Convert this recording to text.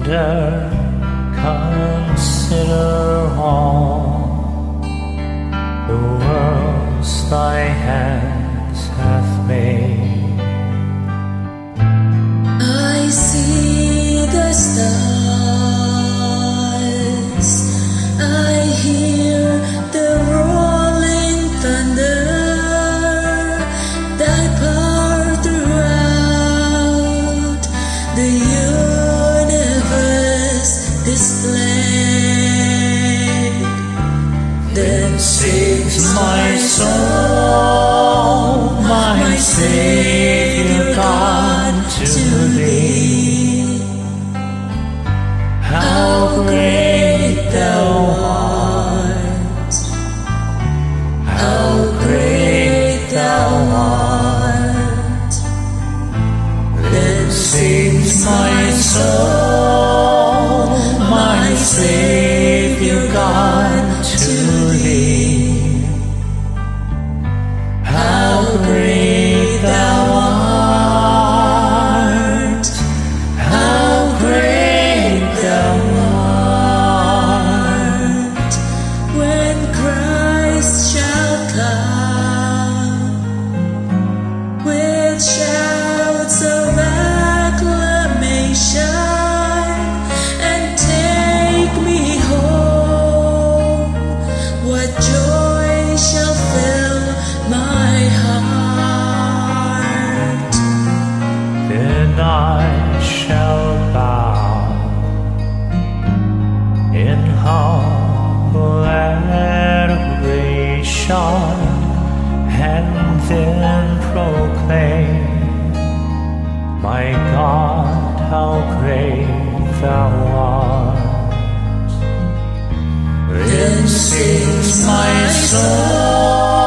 wonder, consider all the worlds thy hands hath made. I see the stars, I hear the rolling thunder, thy power throughout the universe displayed. Then sings my soul, my Savior God, to thee. How great thou art, how great thou art. Then sings my soul, my Savior God, to thee. How great thou art, how great thou art. When Christ shall come with shouts of acclamation and take me home, what joy shall fill my heart. Then I shall bow in humble adoration, and then proclaim, my God, how great thou art. Then sings my soul,